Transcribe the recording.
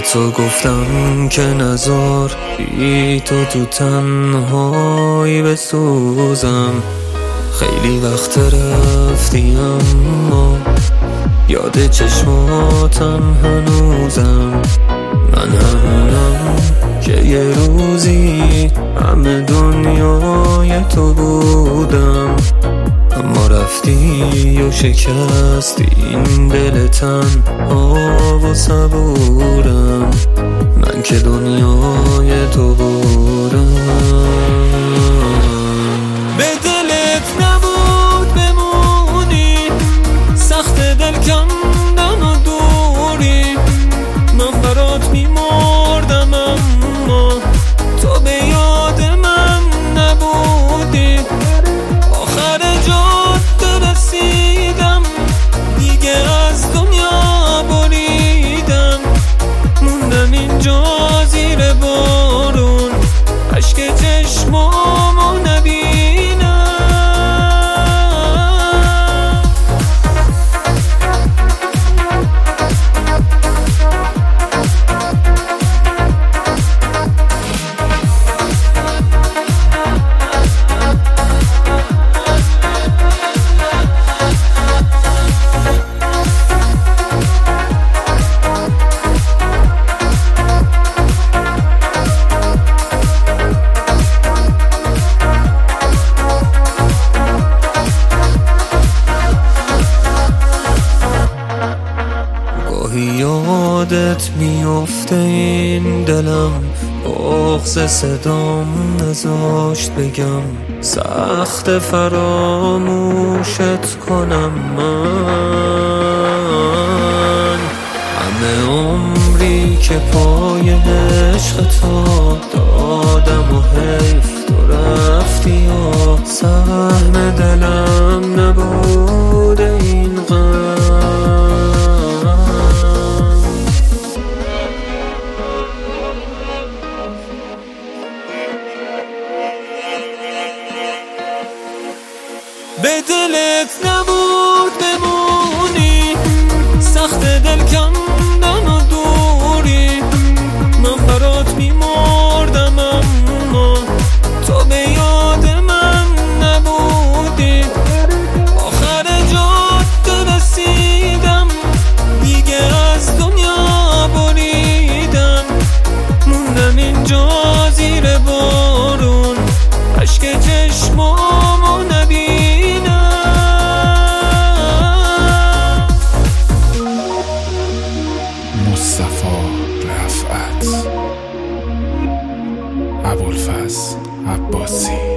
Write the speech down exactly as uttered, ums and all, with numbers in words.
تو گفتم که نزار بی تو تو تنهایی بسوزم. خیلی وقت رفتی اما یاد چشماتم هنوزم. من همونم که یه روزی همه دنیای تو بودم، اما رفتی و شکستی این دل تنها و صبورم. من که دنیای تو بودم. به دلت نبود بمونی، سخت دل کندن و دوری. من برات میمردم اما تو به یاد من نبودی. آخر جاده رسیدم دیگه از دنیا بریدم. موندم اینجا زیر بارون، اشک چشمامو نبینم. یادت میفته این دلم، بغض صدام نذاشت بگم. سخت فراموشت کنم من. همه عمری که پای عشق تو دادم و حیف تو رفتی و سهم دلم نبوده این غم. به دلت نبود بمونی، سخت دل کندن و دوری. من برات میمردم اما تو به یاد من نبودی. آخر جاده رسیدم دیگه از دنیا بریدم. موندم اینجا زیر بارون، اشک چشمامو نبینم. مصطفی رفعت، ابوالفضل عباسی.